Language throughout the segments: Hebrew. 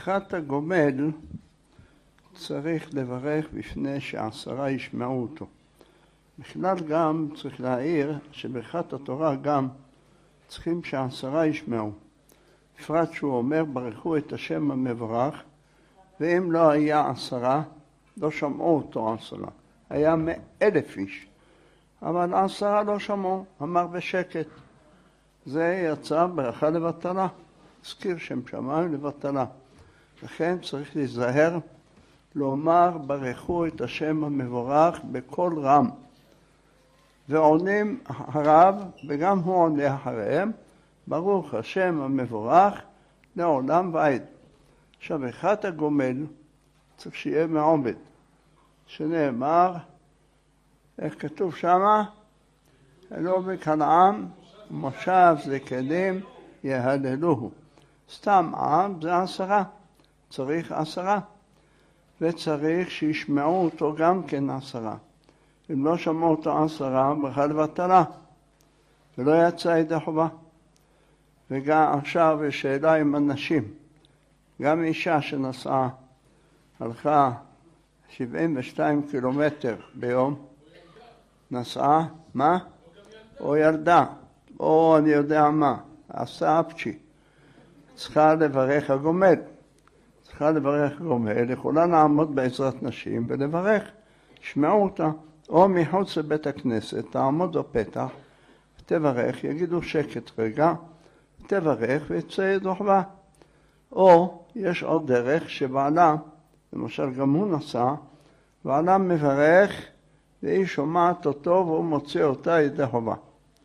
שברכת הגומל צריך לברך בפני ש10 ישמעו אותו. בכלל גם צריך להעיר שברכת התורה גם צריכים ש10 ישמעו. בפרט שהוא אומר ברכו את השם המבורך, ואם לא היה 10 לא שמעו אותו 10. היה 1,000 איש. אבל 10 לא שמעו, אמר בשקט. זה יצא ברכה לבטלה. הזכיר שם שמיים לבטלה. לכן צריך להיזהר לומר ברכו את השם המבורך בקול רם. ועונים הרב, וגם הוא עונה אחריהם, ברוך השם המבורך לעולם ועד. עכשיו, ברכת הגומל צריך שיהיה מעובד. שנאמר, איך כתוב שמה? אלו בכנעם, מושב זקנים יהללוהו. סתם עם זה 10. צריך 10. וצריך שישמעו אותו גם כן 10. אם לא שמעו אותו 10, ברכה לבטלה. ולא יצא ידי חובה. וגם עכשיו יש שאלה עם אנשים. גם אישה שנסעה, הלכה 72 קילומטר ביום, נסעה, מה? או ילדה, או אני יודע מה, עשה אפצ'י. צריכה לברך הגומל. צריכה לברך הגומל, יכולה לעמוד בעזרת נשים ולברך. שמעו אותה. או מחוץ לבית הכנסת, תעמוד בפתח, תברך, יגידו שקט רגע, תברך ויצא ידו חובה. או יש עוד דרך שבעלה, למשל גם הוא נסע, בעלה מברך והיא שומעת אותו והוא מוציא אותה ידי חובה.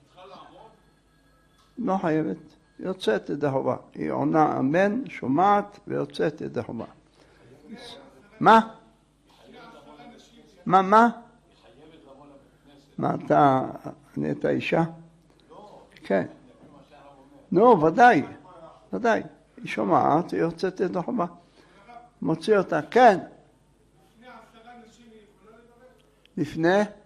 לא חייבת, יוצאת ידי חובה. היא עונה אמן, שומעת ויוצאת ידי חובה. מה? מה? מה אתה, נהיית אישה? כן. נו, ודאי. היא שומעת, היא יוצאת ידי חובה. מוציא אותה, כן. לפני 10 נשים.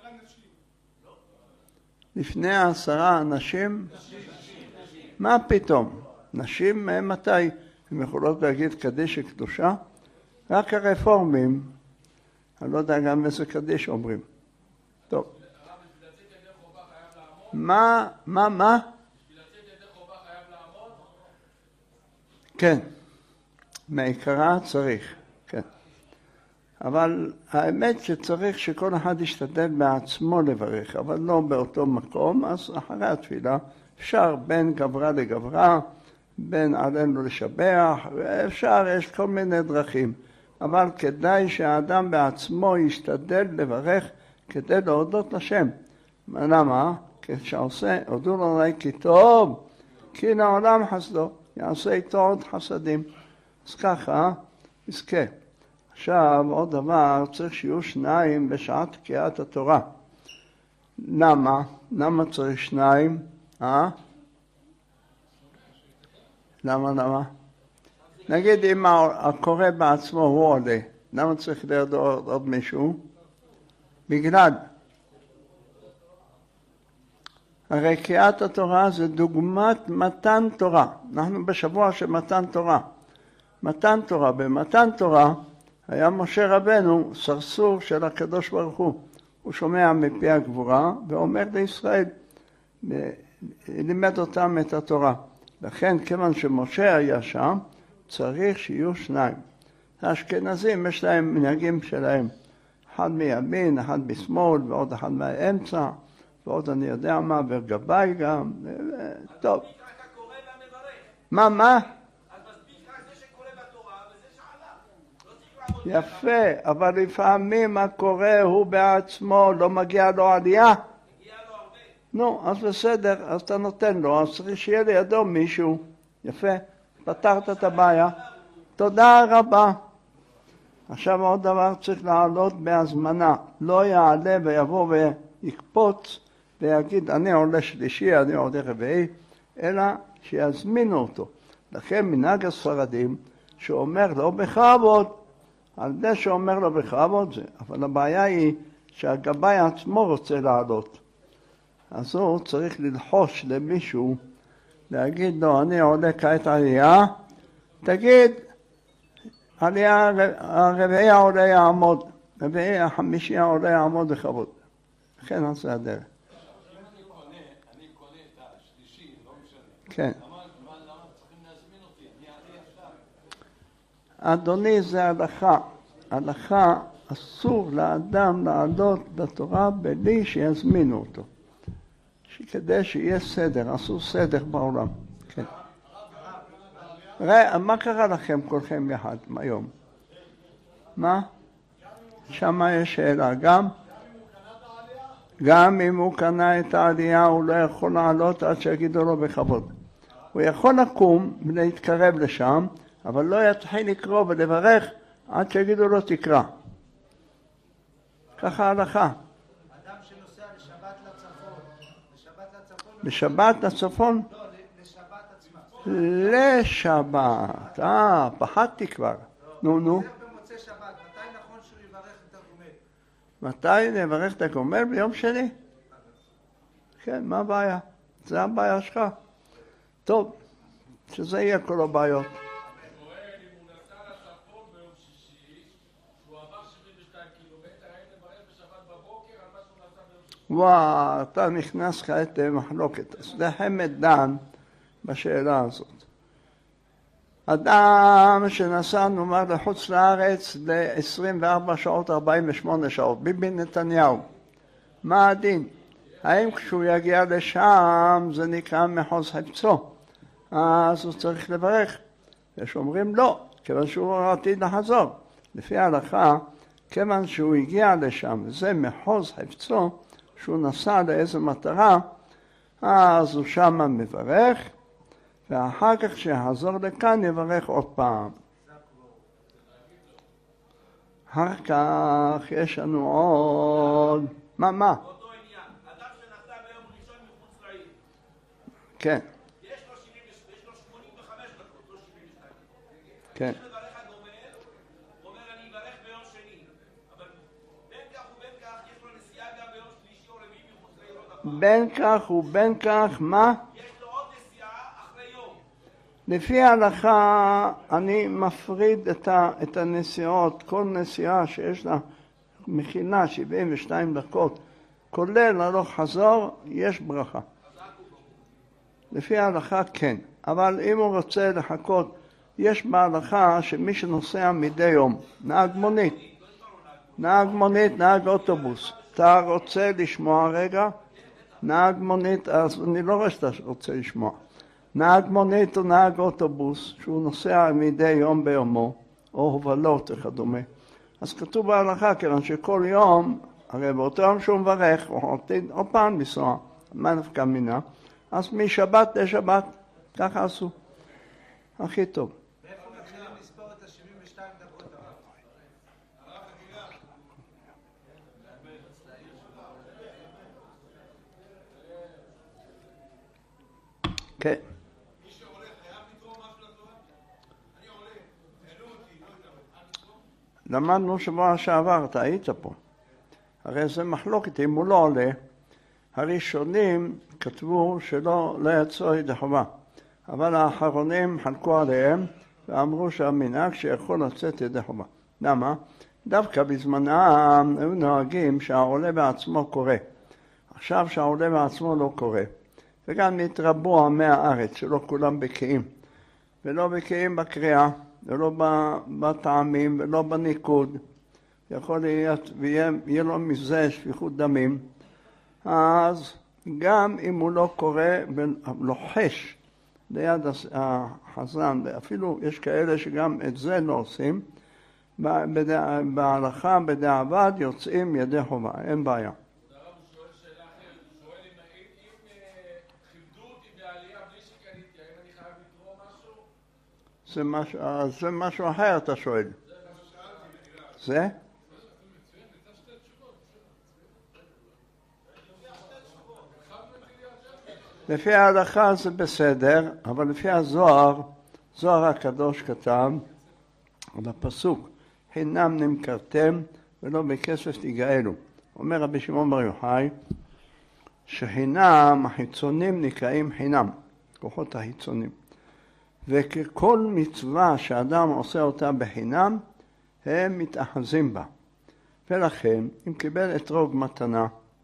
לפני 10 אנשים? מה פתאום? נשים מתי? הן יכולות להגיד קדיש קדושה? רק הרפורמים, אני לא יודע גם איזה קדיש אומרים. טוב. מה? כן. מעיקרה צריך, כן. אבל האמת שצריך שכל אחד ישתדל בעצמו לברך, אבל לא באותו מקום, אז אחרי התפילה אפשר בין גברה לגברה, בין עלינו לשבח, ואפשר, יש כל מיני דרכים. אבל כדאי שהאדם בעצמו ישתדל לברך כדי להודות לשם. למה? כשעושה, הודו לאדוני כי טוב, כי לעולם חסדו, יעשה איתו עוד חסדים. אז ככה, יזכה. עכשיו, עוד דבר, צריך שיהיו 2 בשעת תקיעת התורה. למה? למה צריך 2? למה? נגיד אם הקורא בעצמו הוא עולה, למה צריך ליד עוד מישהו? בגלל. הרי תקיעת התורה זה דוגמת מתן תורה. אנחנו בשבוע של מתן תורה. במתן תורה היה משה רבנו סרסור של הקדוש ברוך הוא. הוא שומע מפי הגבורה ואומר לישראל, לימד אותם את התורה. לכן כיוון שמשה היה שם, צריך שיהיו 2. האשכנזים יש להם מנהגים שלהם. אחד מימין, אחד בשמאל ועוד אחד מהאמצע. ועוד אני יודע מה, וגבי גם. טוב. מה? יפה, אבל לפעמים הקורא הוא בעצמו, לא מגיע לו עלייה. נו, אז בסדר, אז אתה נותן לו, אז צריך שיהיה לידו מישהו. יפה, פתרת את הבעיה. תודה רבה. עכשיו עוד דבר צריך לעלות בהזמנה. לא יעלה ויבוא ויקפוץ ויגיד אני עולה שלישי, אני עולה רביעי, אלא שיזמינו אותו. לכן מנהג הספרדים שאומר לו בכבוד, על זה שאומר לו בכבוד זה, אבל הבעיה היא שהגבאי עצמו רוצה לעלות. אז הוא צריך ללחוש למישהו, להגיד לו, אני עולה כעת עלייה, תגיד, עלייה, הרביעי העולה יעמוד, רביעי החמישי העולה יעמוד בכבוד. לכן נעשה הדרך. אני קונה את השלישי, לא משנה. כן. למה צריכים להזמין אותי? אני אעלה עכשיו. אדוני, זה הלכה. הלכה, אסור לאדם לעלות לתורה בלי שיזמינו אותו. כדי שיהיה סדר, עשו סדר בעולם. כן. ראה, מה קרה לכם כולכם יחד היום? מה? שמה יש שאלה. גם אם הוא קנה את העלייה, הוא לא יכול לעלות עד שיגידו לו בכבוד. הוא יכול לקום ולהתקרב לשם, אבל לא יתחיל לקרוא ולברך עד שיגידו לו תקרא. ככה ההלכה. אדם שנוסע לשבת לצפון. בשבת לצפון? לא, לשבת עצמה. לשבת. פחדתי כבר. נו. זה במוצאי שבת. מתי נכון שהוא יברך את הגומל? מתי נברך את הגומל? ביום שני? כן, מה הבעיה? זה הבעיה שלך. טוב, שזה יהיה כל הבעיות. אם הוא נסע לצפון ביום שישי, הוא עבר 72 קילומטר, האם נברך בשבת בבוקר על מה שהוא נסע ביום שישי? וואו, אתה נכנס כעת למחלוקת. אז זה חמד דן בשאלה הזאת. אדם שנסע נאמר לחוץ לארץ ל-24 שעות, 48 שעות, ביבי נתניהו. מה הדין? האם כשהוא יגיע לשם זה נקרא מחוז חפצו? אז הוא צריך לברך. יש אומרים לא, כיוון שהוא עתיד לחזור. לפי ההלכה, כיוון שהוא הגיע לשם, זה מחוז חפצו, שהוא נסע לאיזו מטרה, אז הוא שמה מברך, ואחר כך שיחזור לכאן יברך עוד פעם. אחר כך יש לנו עוד... מה? אותו עניין, אדם שנסע ביום ראשון מחוץ לעיר. כן. יש לו 85 דקות, לא 72 דקות. כן. יש לברך הגומל, הוא אומר אני אברך ביום שני. אבל בין כך ובין כך יש לו נסיעה גם ביום שלישי או רביעי מחוץ לעיר עוד הפעם. בין כך ובין כך, מה? יש לו עוד נסיעה אחרי יום. לפי ההלכה אני מפריד את הנסיעות, כל נסיעה שיש לה מכינה 72 דקות, כולל הלוך חזור, יש ברכה. לפי ההלכה כן, אבל אם הוא רוצה לחכות, יש בהלכה שמי שנוסע מדי יום, נהג מונית, נהג אוטובוס, אתה רוצה לשמוע רגע? נהג מונית, אז אני לא רואה שאתה רוצה לשמוע. נהג מונית או נהג אוטובוס, שהוא נוסע מדי יום ביומו, או הובלות וכדומה. אז כתוב בהלכה, כיוון שכל יום, הרי באותו יום שהוא מברך, הוא עתיד עוד פעם לנסוע, מה נפקא מינה? אז משבת לשבת, ככה עשו. הכי טוב. מאיפה מתחילים לספור את ה-72 דקות? כן. מי שהולך חייב לתרום משהו לתורה? אני עולה, העלו אותי, לא יודע, למדנו שבוע שעבר, אתה היית פה. הרי זה מחלוקת, אם הוא לא עולה, הראשונים כתבו שלא יצאו ידי חובה, אבל האחרונים חלקו עליהם ואמרו שהמנהג שיכול לצאת ידי חובה. למה? דווקא בזמנם היו נוהגים שהעולה בעצמו קורא. עכשיו שהעולה בעצמו לא קורא. וגם התרבו עמי הארץ, שלא כולם בקיאים. ולא בקיאים בקריאה, ולא בטעמים, ולא בניקוד. יכול להיות, ויהיה לו מזה שפיכות דמים. אז גם אם הוא לא קורא ולוחש ליד החזן, אפילו יש כאלה שגם את זה לא עושים, בהלכה בדיעבד יוצאים ידי חובה, אין בעיה. הרב הוא שואל שאלה אחרת, הוא שואל אם כיבדו אותי בעלייה בלי שקניתי, האם אני חייב לתרום משהו? זה משהו אחר אתה שואל. זה? לפי ההלכה זה בסדר, אבל לפי הזוהר, זוהר הקדוש כתב על הפסוק, חינם נמכרתם ולא בכסף תגאלו. אומר רבי שמעון בר יוחאי, שחינם, החיצונים נקראים חינם, כוחות החיצונים. וככל מצווה שאדם עושה אותה בחינם, הם מתאחזים בה. ולכן, אם קיבל אתרוג מתנה,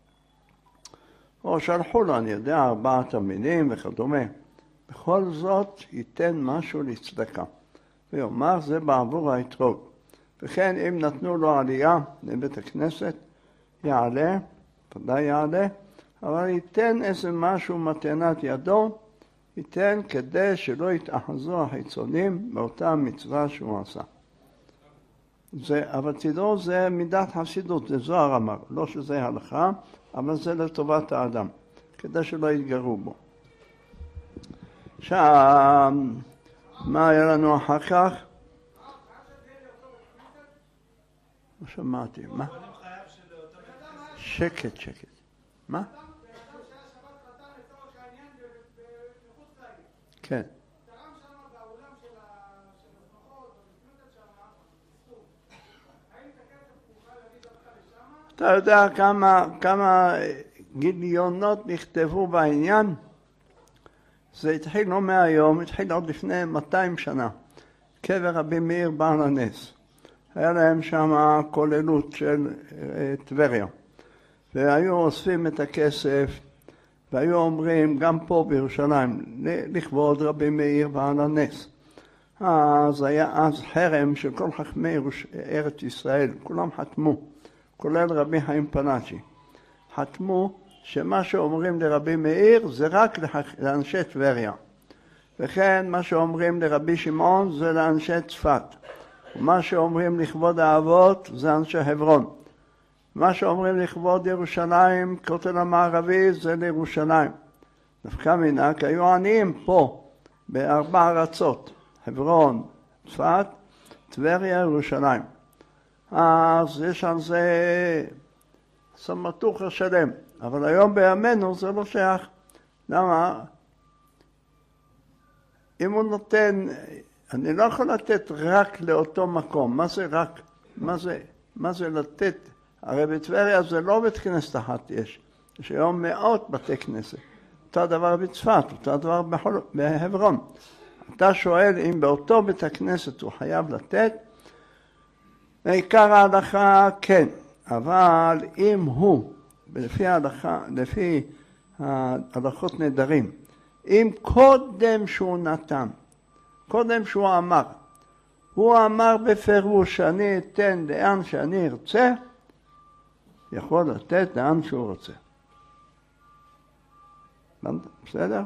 או שלחו לו, אני יודע, 4 תלמידים וכדומה, בכל זאת ייתן משהו לצדקה. ויאמר, זה בעבור האתרוג. וכן, אם נתנו לו עלייה לבית הכנסת, יעלה, ודאי יעלה, אבל ייתן איזה משהו מתנת ידו, ייתן כדי שלא יתאחזו החיצונים באותה מצווה שהוא עשה. אבל תדעו, זה מידת חסידות, זה זוהר אמר, לא שזה הלכה, אבל זה לטובת האדם, כדי שלא יתגרו בו. עכשיו, מה היה לנו אחר כך? לא שמעתי, מה? שקט. מה? כן. אתה יודע כמה גיליונות נכתבו בעניין? זה התחיל לא מהיום, התחיל עוד לפני 200 שנה. קבר רבי מאיר בעל הנס. היה להם שם כוללות של טבריה. והיו אוספים את הכסף, והיו אומרים גם פה בירושלים, לכבוד רבי מאיר בעל הנס. אז היה חרם של כל חכמי ארץ ישראל, כולם חתמו, כולל רבי חיים פנאצ'י. חתמו שמה שאומרים לרבי מאיר זה רק לאנשי טבריה. וכן מה שאומרים לרבי שמעון זה לאנשי צפת. ומה שאומרים לכבוד האבות זה אנשי חברון. מה שאומרים לכבוד ירושלים, כותל המערבי, זה לירושלים. דווקא מנהג, היו עניים פה, ב4 ארצות, חברון, צפת, טבריה, ירושלים. אז יש על זה סמטוחה שלם, אבל היום בימינו זה לא שייך. למה? אם הוא נותן, אני לא יכול לתת רק לאותו מקום. מה זה רק? מה זה לתת? הרי בטבריה זה לא בית כנסת אחת יש. יש היום 100 בתי כנסת. אותו דבר בצפת, אותו דבר בחברון. אתה שואל אם באותו בית הכנסת הוא חייב לתת, בעיקר ההלכה כן, אבל אם הוא, לפי ההלכה, לפי ההלכות נדרים, אם קודם שהוא נתן, קודם שהוא אמר, הוא אמר בפירוש שאני אתן לאן שאני ארצה, יכול לתת לאן שהוא רוצה. בסדר?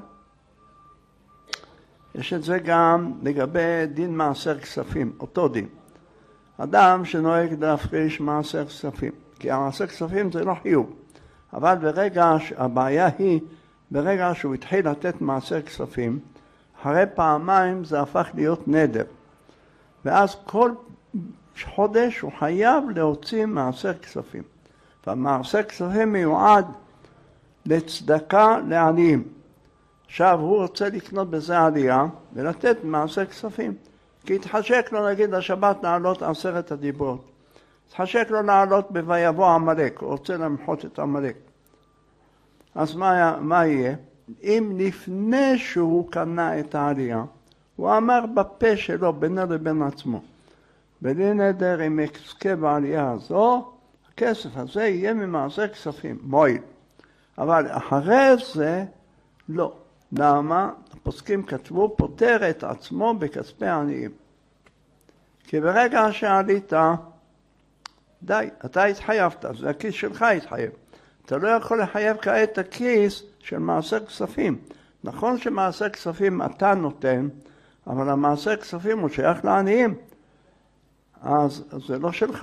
יש את זה גם לגבי דין מעשר כספים, אותו דין. אדם שנוהג להפריש מעשר כספים, כי המעשר כספים זה לא חיוב. אבל הבעיה היא, ברגע שהוא התחיל לתת מעשר כספים, אחרי פעמיים זה הפך להיות נדר. ואז כל חודש הוא חייב להוציא מעשר כספים. והמעשר כספים מיועד לצדקה לעניים. עכשיו הוא רוצה לקנות בזה עלייה ולתת מעשר כספים. כי התחשק לו נגיד לשבת לעלות 10 הדיברות. התחשק לו לעלות בויבוא עמלק, הוא רוצה למחות את עמלק. אז מה יהיה? אם לפני שהוא קנה את העלייה, הוא אמר בפה שלו בינו לבין עצמו, בלי נדר אם יזכה בעלייה הזו, הכסף הזה יהיה ממעשר כספים, מועיל. אבל אחרי זה לא. למה? הפוסקים כתבו, פותר את עצמו בכספי העניים. כי ברגע שעלית, די, אתה התחייבת, זה הכיס שלך התחייב. אתה לא יכול לחייב כעת את הכיס של מעשר כספים. נכון שמעשר כספים אתה נותן, אבל המעשר כספים הוא שייך לעניים. אז זה לא שלך.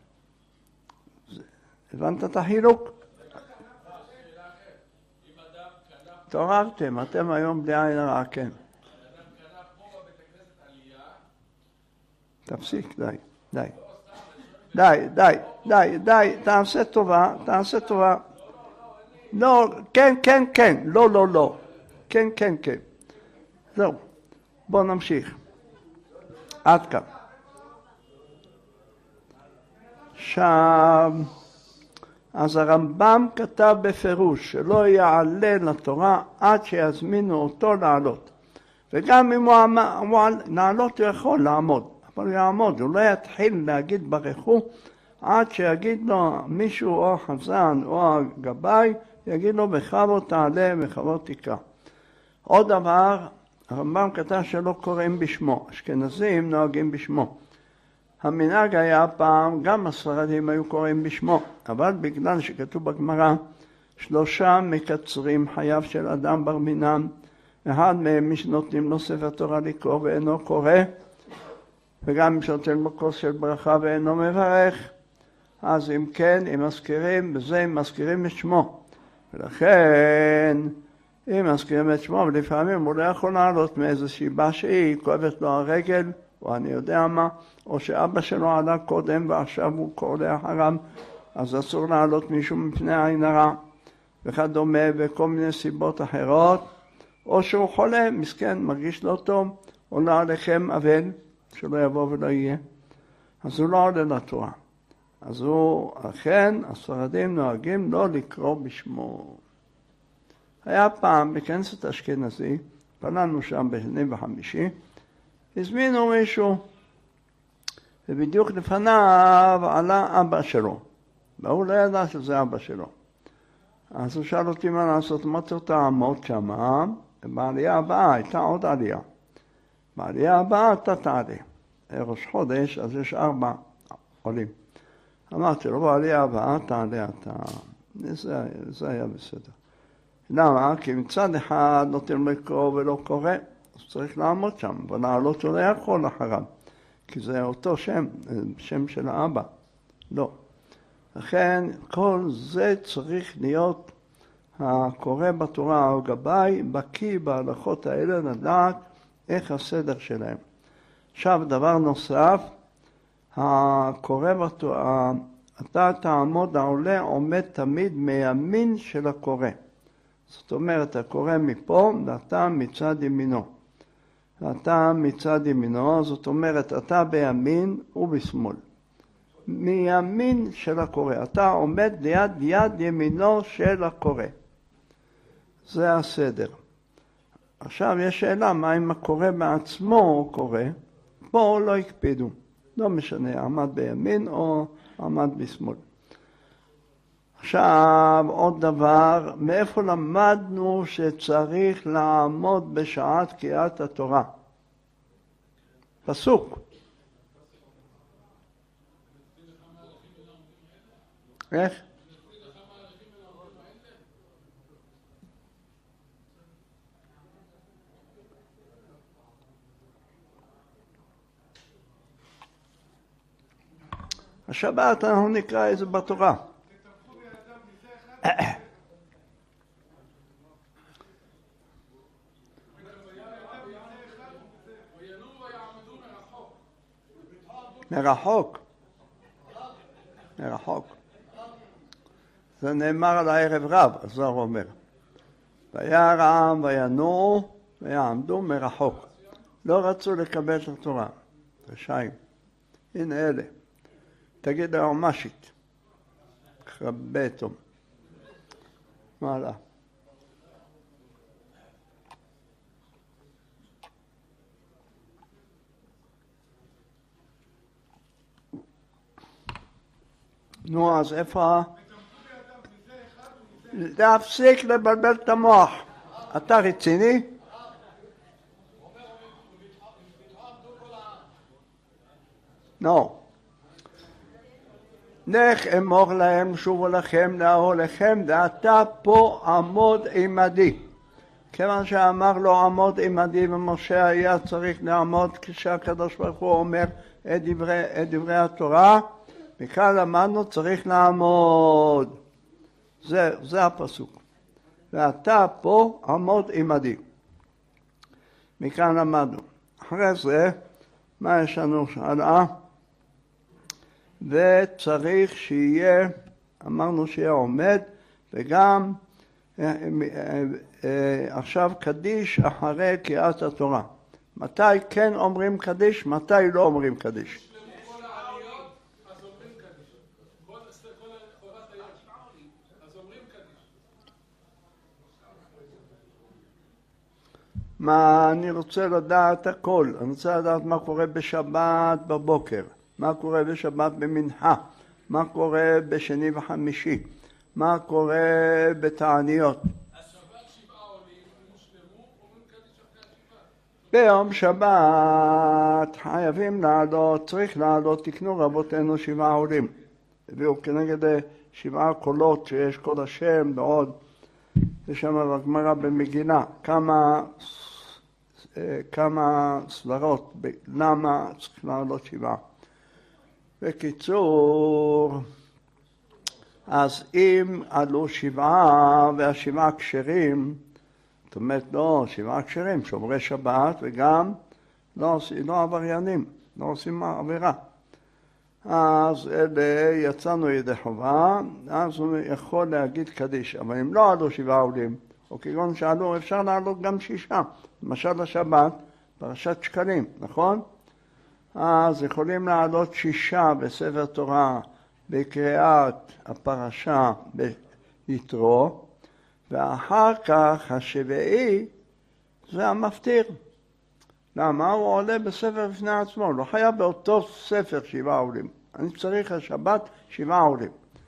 הבנת את החילוק? תעוררתם, אתם היום בלי עין הרע, כן. תפסיק, די, תעשה טובה. לא, כן, לא. כן. זהו, בוא נמשיך. עד כאן. שם, אז הרמב"ם כתב בפירוש שלא יעלה לתורה עד שיזמינו אותו לעלות. וגם אם הוא לעלות הוא יכול לעמוד, אבל הוא יעמוד, הוא לא יתחיל להגיד ברכו עד שיגיד לו מישהו או החזן או הגבאי, יגיד לו בכבוד תעלה בכבוד תקרא. עוד דבר, הרמב"ם כתב שלא קוראים בשמו, אשכנזים נוהגים בשמו. המנהג היה פעם, גם הספרדים היו קוראים בשמו, אבל בגלל שכתוב בגמרא, 3 מקצרים חייו של אדם בר מינם, אחד מהם מי שנותנים לו ספר תורה לקרוא ואינו קורא, וגם מי שנותן לו כוס של ברכה ואינו מברך, אז אם כן, אם מזכירים, בזה הם מזכירים את שמו. ולכן, אם מזכירים את שמו, ולפעמים הוא לא יכול לעלות מאיזושהי סיבה שהיא, כואבת לו הרגל, או אני יודע מה, או שאבא שלו עלה קודם ועכשיו הוא קורא אחריו, אז אסור לעלות מישהו מפני עין הרע, וכדומה, וכל מיני סיבות אחרות, או שהוא חולה, מסכן, מרגיש לא טוב, עולה עליכם אבל, שלא יבוא ולא יהיה, אז הוא לא עולה לתורה. אז הוא, אכן, הספרדים נוהגים לא לקרוא בשמו. היה פעם בכנסת אשכנזי, פלנו שם בשני וחמישי, הזמינו מישהו, ובדיוק לפניו עלה אבא שלו, והוא לא ידע שזה אבא שלו. אז הוא שאל אותי מה לעשות, אמרתי לו תעמוד שמה, ובעלייה הבאה הייתה עוד עלייה. בעלייה הבאה אתה תעלה. ראש חודש, אז יש 4 עולים. אמרתי לו, בעלייה הבאה תעלה אתה. זה היה בסדר. למה? כי מצד אחד נותן לקרוא ולא קורא, אז צריך לעמוד שם, ולעלות הוא לא יכול אחריו. כי זה אותו שם של האבא. לא. לכן כל זה צריך להיות הקורא בתורה או גבאי, בקיא בהלכות האלה לדעת איך הסדר שלהם. עכשיו דבר נוסף, הקורא בתורה, אתה תעמוד, העולה עומד תמיד מימין של הקורא. זאת אומרת, הקורא מפה ואתה מצד ימינו. ואתה מצד ימינו, זאת אומרת, אתה בימין ובשמאל. מימין של הקורא. אתה עומד ליד יד ימינו של הקורא. זה הסדר. עכשיו יש שאלה, מה אם הקורא בעצמו קורא? פה לא הקפידו. לא משנה, עמד בימין או עמד בשמאל. עכשיו עוד דבר, מאיפה למדנו שצריך לעמוד בשעת קריאת התורה? פסוק. איך? השבת אנחנו נקרא איזה בתורה. מרחוק. מרחוק. זה נאמר על הערב רב, הזוהר אומר. וירא העם וינועו ויעמדו מרחוק. לא רצו לקבל את התורה. רשעים. הנה אלה. תגיד היועמשית. חבטום. מה לה? נו, אז איפה? להפסיק לבלבל את המוח. אתה רציני? לא. לך אמור להם שובו לכם נאו לכם ואתה פה עמוד עמדי. כיוון שאמר לו עמוד עמדי ומשה היה צריך לעמוד כשהקדוש ברוך הוא אומר את דברי התורה, מכאן למדנו צריך לעמוד. זה הפסוק. ואתה פה עמוד עמדי. מכאן למדנו. אחרי זה, מה יש לנו הלאה? וצריך שיהיה, אמרנו שיהיה עומד, וגם עכשיו קדיש אחרי קריאת התורה. מתי כן אומרים קדיש, מתי לא אומרים קדיש. מה אני רוצה לדעת הכל, אני רוצה לדעת מה קורה בשבת בבוקר, מה קורה בשבת במנחה, מה קורה בשני וחמישי, מה קורה בתעניות. השבת 7 עולים נשלמו, אומרים קדיש אחרי השבעה. ביום שבת חייבים לעלות, צריך לעלות, תקנו רבותינו 7 עולים. הביאו כנגד 7 קולות שיש קול השם ועוד, יש שם בגמרא במגילה כמה סברות, למה צריך לעלות 7. בקיצור, אז אם עלו 7 וה7 כשרים, זאת אומרת לא 7 כשרים, שומרי שבת וגם לא עבריינים, לא עושים עבירה. אז אלה יצאנו ידי חובה, אז הוא יכול להגיד קדיש. אבל אם לא עלו 7 עולים, או כגון שעלו, אפשר לעלות גם 6. למשל השבת, פרשת שקלים, נכון? אז יכולים לעלות 6 בספר תורה בקריאת הפרשה ביתרו, ואחר כך השביעי זה המפטיר. למה? הוא עולה בספר בפני עצמו, לא חייב באותו ספר 7 עולים. אני צריך השבת 7 עולים.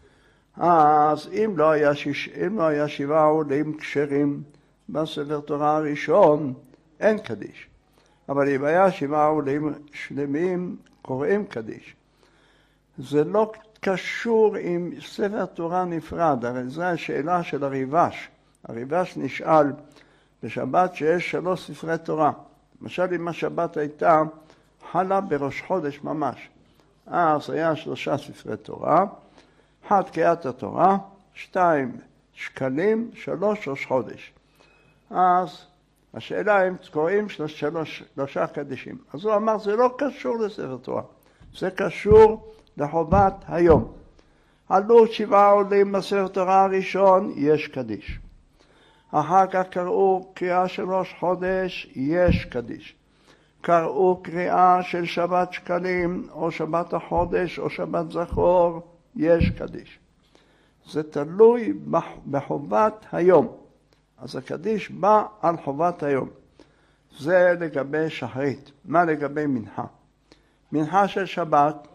אז אם לא היה 7 עולים כשרים בספר תורה הראשון, אין קדיש. אבל אם היה 7 עולים שלמים, קוראים קדיש. זה לא קשור עם ספר תורה נפרד, הרי זו השאלה של הריבש. הריבש נשאל בשבת שיש 3 ספרי תורה. למשל אם השבת הייתה חלה בראש חודש ממש, אז היה 3 ספרי תורה, 1 קריאת התורה, 2 שקלים, 3 ראש חודש. אז השאלה אם קוראים 3 קדישים. אז הוא אמר זה לא קשור לספר תורה, זה קשור לחובת היום. עלו 7 עולים בספר תורה הראשון, יש קדיש. אחר כך קראו קריאה של ראש חודש, יש קדיש. קראו קריאה של שבת שקלים, או שבת החודש, או שבת זכור, יש קדיש. זה תלוי בחובת היום. אז הקדיש בא על חובת היום. זה לגבי שחרית. מה לגבי מנחה? מנחה של שבת.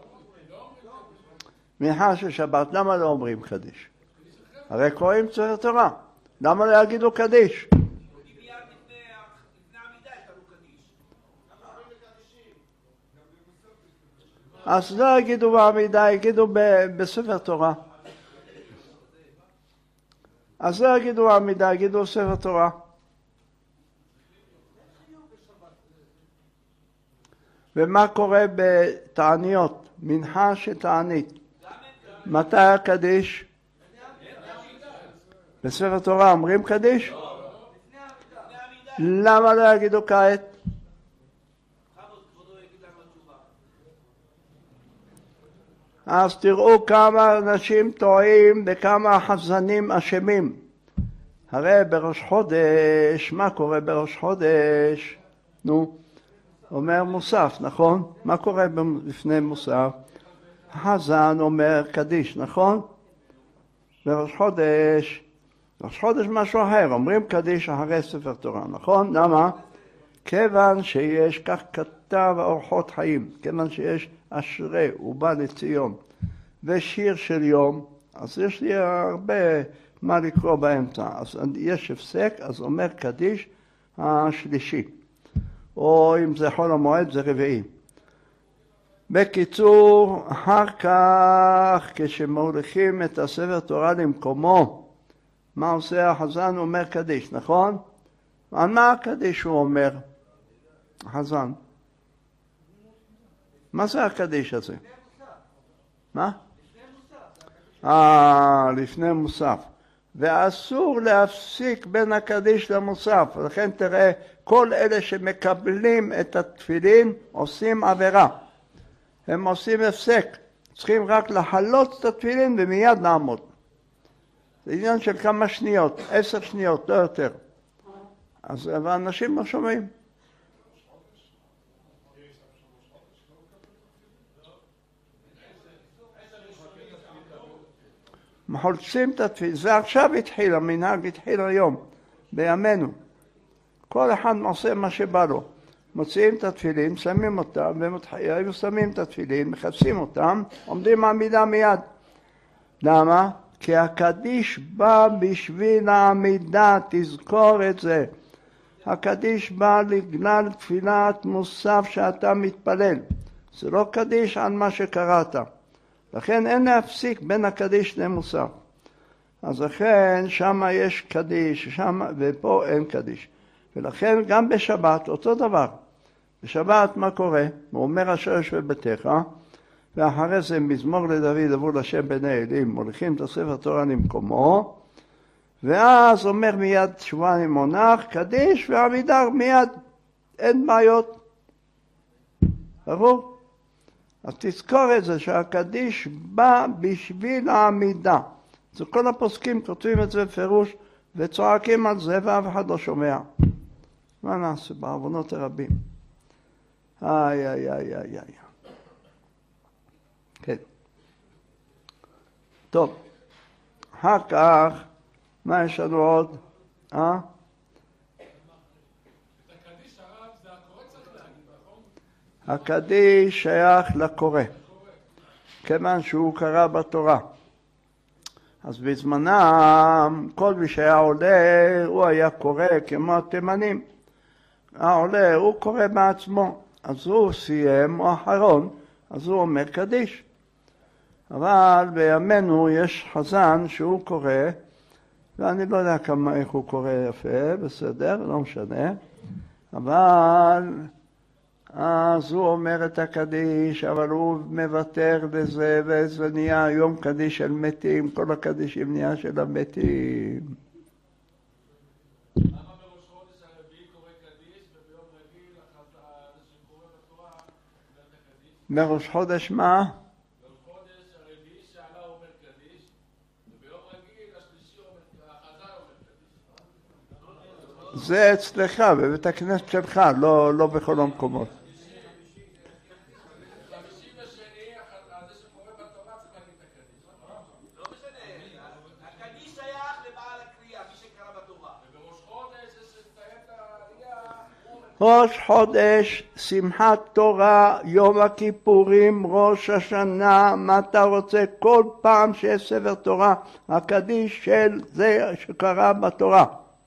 מנחה של שבת, למה לא אומרים קדיש? הרי קוראים ספר תורה. למה לא יגידו קדיש? אז לא יגידו בעמידה, יגידו בספר תורה. אז לא יגידו בעמידה, יגידו ספר תורה. ומה קורה בתעניות? מנחה שתענית. מתי הקדיש? בספר תורה אומרים קדיש? למה לא יגידו כעת? אז תראו כמה אנשים טועים וכמה חזנים אשמים. הרי בראש חודש, מה קורה בראש חודש? נו, אומר מוסף, נכון? מה קורה לפני מוסף? החזן אומר קדיש, נכון? בראש חודש, ראש חודש משהו אחר, אומרים קדיש אחרי ספר תורה, נכון? למה? כיוון שיש, כך כתב אורחות חיים, כיוון שיש אשרי ובא לציון ושיר של יום, אז יש לי הרבה מה לקרוא באמצע. אז יש הפסק, אז אומר קדיש השלישי, או אם זה חול המועד זה רביעי. בקיצור, אחר כך כשמוליכים את הספר תורה למקומו, מה עושה החזן? הוא אומר קדיש, נכון? על מה הקדיש הוא אומר? החזן. מה זה הקדיש הזה? מה? לפני מוסף. ואסור להפסיק בין הקדיש למוסף. לכן תראה, כל אלה שמקבלים את התפילין עושים עבירה. הם עושים הפסק. צריכים רק לחלות את התפילין ומיד לעמוד. זה עניין של כמה שניות, 10 שניות, לא יותר. אז האנשים לא שומעים. מחולצים את התפילין, זה עכשיו התחיל, המנהג התחיל היום, בימינו. כל אחד עושה מה שבא לו. מוציאים את התפילין, שמים אותם, והיו שמים את התפילין, מחפשים אותם, עומדים מעמידה מיד. למה? כי הקדיש בא בשביל העמידה, תזכור את זה. הקדיש בא בגלל תפילת מוסף שאתה מתפלל. זה לא קדיש על מה שקראת. לכן אין להפסיק בין הקדיש למוסף. אז לכן שם יש קדיש, שמה, ופה אין קדיש. ולכן גם בשבת אותו דבר. בשבת מה קורה? הוא אומר אשר יושבי ביתך, ואחרי זה מזמור לדוד עבור לשם בני אלים, מוליכים את הספר תורה למקומו, ואז אומר מיד תשובה למונח, קדיש ועמידה מיד, אין בעיות. ברור? אז תזכור את זה שהקדיש בא בשביל העמידה. זה כל הפוסקים כותבים את זה בפירוש וצועקים על זה ואף אחד לא שומע. מה נעשה בעוונות הרבים? איי איי איי איי איי. כן. טוב. אחר כך, מה יש לנו עוד? הקדיש הרב זה הקורא צריך להגיד, נכון? הקדיש שייך לקורא. כיוון שהוא קרא בתורה. אז בזמנם, כל מי שהיה עולה, הוא היה קורא כמו התימנים. העולה, הוא קורא בעצמו. אז הוא סיים, הוא אחרון, אז הוא אומר קדיש. אבל בימינו יש חזן שהוא קורא, ואני לא יודע איך הוא קורא יפה, בסדר, לא משנה. אבל אז הוא אומר את הקדיש, אבל הוא מוותר לזה, וזה נהיה יום קדיש של מתים, כל הקדישים נהיה של המתים. למה בראש חודש הרביעי קורא קדיש, וביום רגיל שקורא בתורה אומר את הקדיש? בראש חודש מה? בראש חודש הרביעי שעלה אומר קדיש, וביום רגיל השלישי החזר אומר קדיש. זה אצלך, בבית הכנסת שלך, לא בכל המקומות. ראש חודש, שמחת תורה, יום הכיפורים, ראש השנה, מה אתה רוצה? כל פעם שיש ספר תורה, הקדיש של זה שקרה בתורה.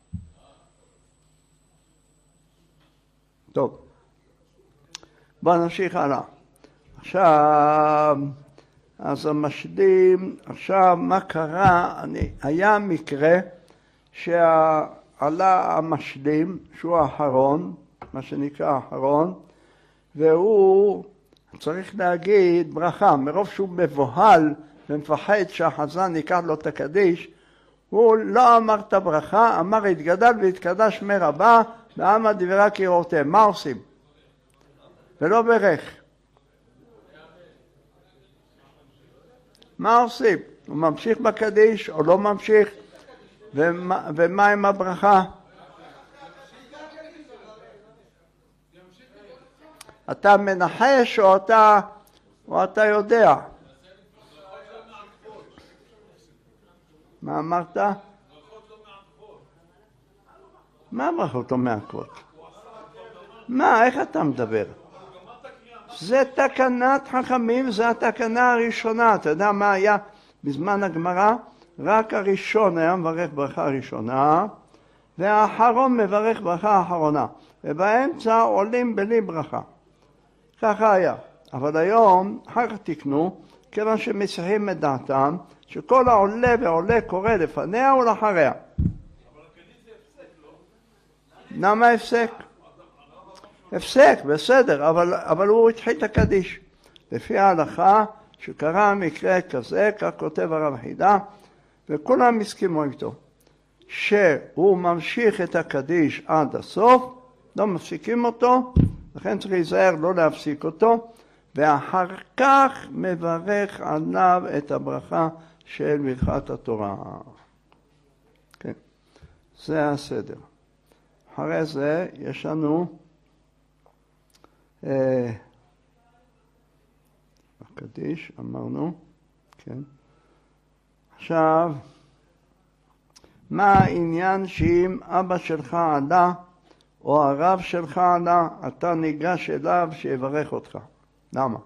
טוב, בוא נמשיך הלאה. עכשיו, אז המשלים, עכשיו מה קרה? היה מקרה שעלה המשלים, שהוא האחרון, מה שנקרא האחרון, והוא צריך להגיד ברכה, מרוב שהוא מבוהל ומפחד שהחזן ייקח לו את הקדיש, הוא לא אמר את הברכה, אמר התגדל והתקדש שמי רבה, ועמא דברה קירותיהם. מה עושים? ולא ברך. מה עושים? הוא ממשיך בקדיש או לא ממשיך? ומה עם הברכה? אתה מנחש או אתה יודע? מה אמרת? מה ברכות לא מעכבות? מה, איך אתה מדבר? זה תקנת חכמים, זה התקנה הראשונה. אתה יודע מה היה בזמן הגמרא? רק הראשון היה מברך ברכה ראשונה, והאחרון מברך ברכה האחרונה. ובאמצע עולים בלי ברכה. ככה היה. אבל היום, אחר כך תקנו, כיוון שמסיחים את דעתם, שכל העולה ועולה קורא לפניה ולאחריה. למה הפסק? הפסק, בסדר, אבל הוא התחיל את הקדיש. לפי ההלכה שקרה מקרה כזה, כך כותב הרב חידה, וכולם הסכימו איתו, שהוא ממשיך את הקדיש עד הסוף, לא מפסיקים אותו, לכן צריך להיזהר לא להפסיק אותו, ואחר כך מברך עליו את הברכה של ברכת התורה. כן, זה הסדר. אחרי זה יש לנו הקדיש, אמרנו, כן. עכשיו, מה העניין שאם אבא שלך עלה או הרב שלך עלה, אתה ניגש אליו שיברך אותך. למה?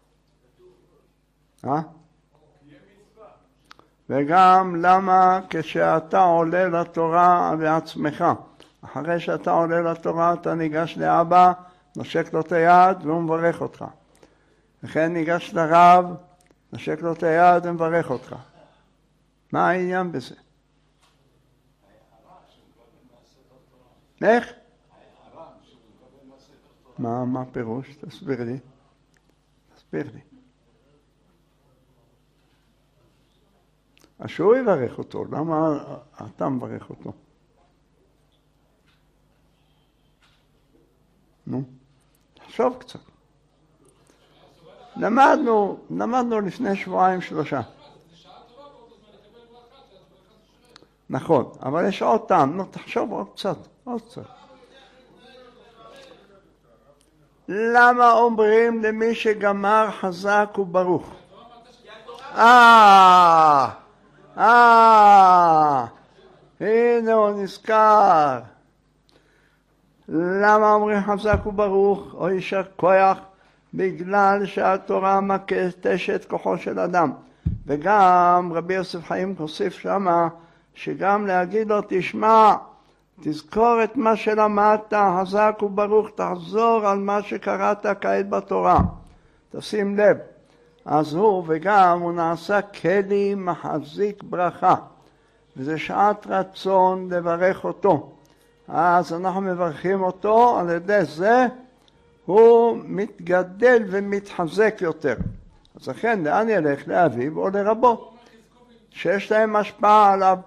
וגם למה כשאתה עולה לתורה בעצמך, אחרי שאתה עולה לתורה אתה ניגש לאבא, נשק לו את היד והוא מברך אותך. וכן ניגש לרב, נשק לו את היד ומברך אותך. מה העניין בזה? איך? מה פירוש? תסביר לי. תסביר לי. אז שהוא יברך אותו, למה אתה מברך אותו? נו, תחשוב קצת. למדנו לפני 2-3 שבועות. נכון, אבל יש עוד טעם, נו תחשוב עוד קצת. למה אומרים למי שגמר חזק וברוך? הנה הוא נזכר. למה אומרים חזק וברוך או יישר כוח? בגלל שהתורה מקדשת כוחו של אדם. וגם רבי יוסף חיים הוסיף שמה שגם להגיד לו תשמע, תזכור את מה שלמדת, חזק וברוך, תחזור על מה שקראת כעת בתורה. תשים לב. אז הוא וגם הוא נעשה כלי מחזיק ברכה. וזה שעת רצון לברך אותו. אז אנחנו מברכים אותו, על ידי זה הוא מתגדל ומתחזק יותר. אז לכן לאן ילך? לאביו או לרבו, שיש להם השפעה עליו.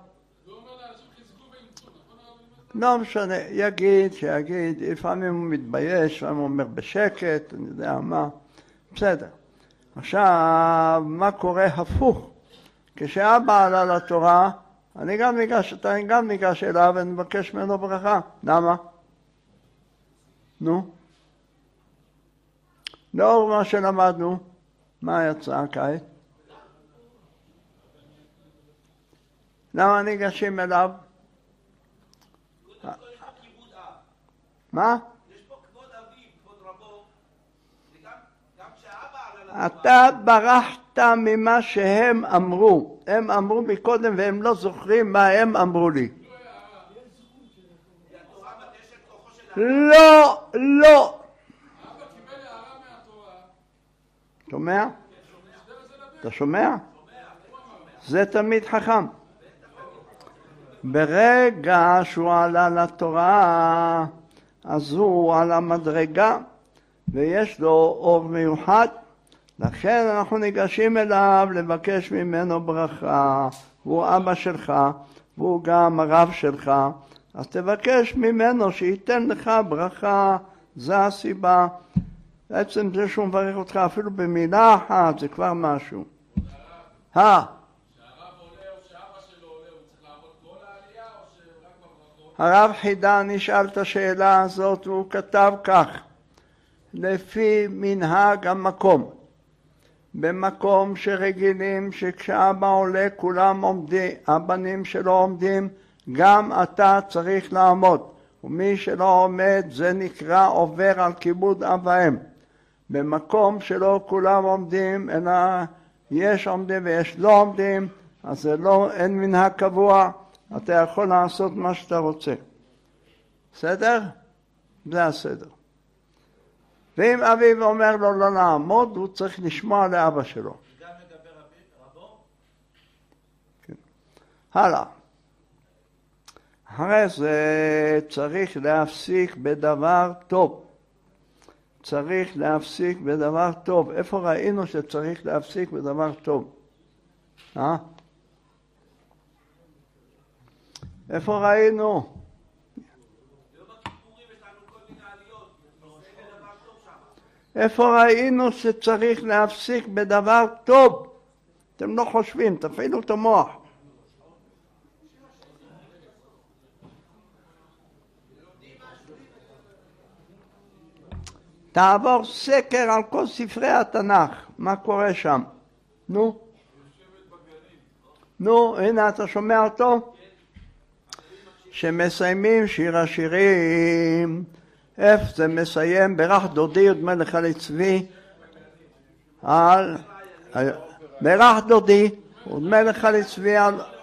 לא משנה, שיגיד, לפעמים הוא מתבייש, לפעמים הוא אומר בשקט, אני יודע מה, בסדר. עכשיו, מה קורה הפוך? כשאבא עלה לתורה, אתה גם ניגש אליו ונבקש ממנו ברכה. למה? נו? לאור מה שלמדנו, מה יצא כעת? למה ניגשים אליו? מה? יש פה כבוד אביו, כבוד רבו, וגם כשאבא... אתה ברחת ממה שהם אמרו. הם אמרו מקודם והם לא זוכרים מה הם אמרו לי. לא. שומע? אתה שומע? זה תמיד חכם. ברגע שהוא עלה לתורה, אז הוא על המדרגה ויש לו אור מיוחד. לכן אנחנו ניגשים אליו לבקש ממנו ברכה. הוא אבא שלך והוא גם הרב שלך, אז תבקש ממנו שייתן לך ברכה. זה הסיבה. בעצם זה שהוא מברך אותך אפילו במילה אחת, זה כבר משהו. שהרב עולה או שאבא שלו עולה, הוא צריך לעבוד כל העלייה או שרק בברכות? הרב חידן נשאל את השאלה הזאת והוא כתב כך: לפי מנהג המקום, במקום שרגילים שכשאבא עולה כולם עומדים, הבנים שלו עומדים, גם אתה צריך לעמוד, ומי שלא עומד זה נקרא עובר על כיבוד אב ואם. במקום שלא כולם עומדים, אלא יש עומדים ויש לא עומדים, אז זה לא, אין מנהג קבוע, אתה יכול לעשות מה שאתה רוצה. בסדר? זה הסדר. ואם אביו אומר לו לא לעמוד, הוא צריך לשמוע לאבא שלו. גם לגבי רבו? כן. הלאה. אחרי זה צריך להפסיק בדבר טוב. צריך להפסיק בדבר טוב. איפה ראינו שצריך להפסיק בדבר טוב? איפה ראינו? איפה ראינו שצריך להפסיק בדבר טוב? אתם לא חושבים, תפעילו את המוח. תעבור סקר על כל ספרי התנ"ך, מה קורה שם? נו, הנה אתה שומע אותו? שמסיימים שיר השירים. איפה זה מסיים? ברך דודי ודמלך לצבי. ברך דודי ודמלך לצבי.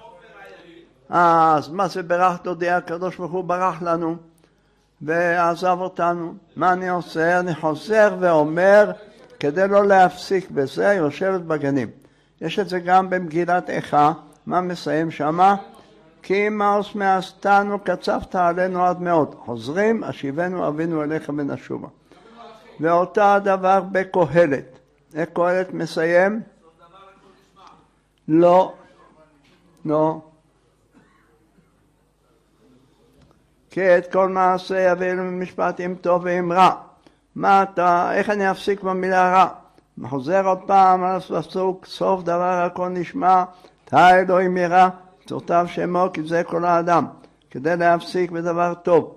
אז מה זה ברך דודי? הקדוש ברוך הוא ברח לנו ועזב אותנו. מה אני עושה? אני חוזר ואומר, כדי לא להפסיק בזה, יושבת בגנים. יש את זה גם במגילת איכה. מה מסיים שמה? כי מאוס מעשתנו קצבת עלינו עד מאוד. חוזרים, השיבנו אבינו אליך ונשובה. ואותה הדבר בקהלת. איך קהלת מסיים? לא. לא. כי את כל מעשה יביאנו ממשפט עם טוב ועם רע. מה אתה, איך אני אפסיק במילה רע? חוזר עוד פעם על הפסוק, סוף דבר הכל נשמע, תא אלוהים ירא, צורתיו שמו, כי זה כל האדם, כדי להפסיק בדבר טוב.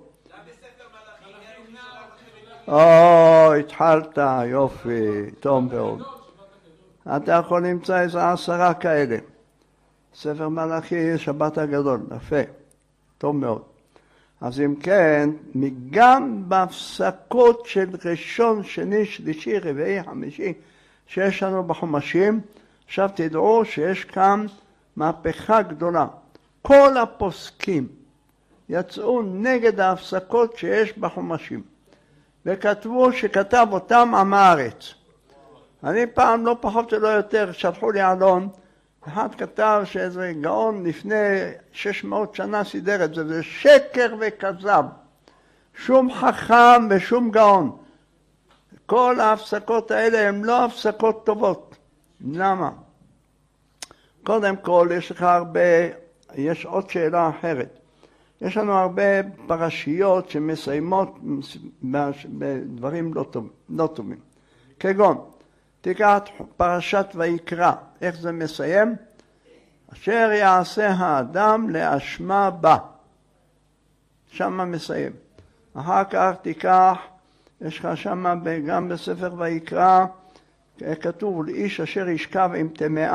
התחלת, יופי, טוב מאוד. אתה יכול למצוא איזה 10 כאלה. ספר מלאכי, שבת הגדול, יפה, טוב מאוד. אז אם כן, גם בהפסקות של ראשון, שני, שלישי, רביעי, חמישי, שיש לנו בחומשים, עכשיו תדעו שיש כאן מהפכה גדולה. כל הפוסקים יצאו נגד ההפסקות שיש בחומשים, וכתבו שכתב אותם עם הארץ. אני פעם לא פחות ולא יותר, שלחו לי עלון, אחד כתב שאיזה גאון לפני 600 שנה סידר את זה, זה שקר וכזב. שום חכם ושום גאון. כל ההפסקות האלה הן לא הפסקות טובות. למה? קודם כל יש לך הרבה, יש עוד שאלה אחרת. יש לנו הרבה פרשיות שמסיימות בדברים לא טובים. כגון, תיקח פרשת ויקרא, איך זה מסיים? אשר יעשה האדם לאשמה בה. שמה מסיים. אחר כך תיקח, יש לך שמה גם בספר ויקרא, כתוב לאיש אשר ישכב עם טמאה.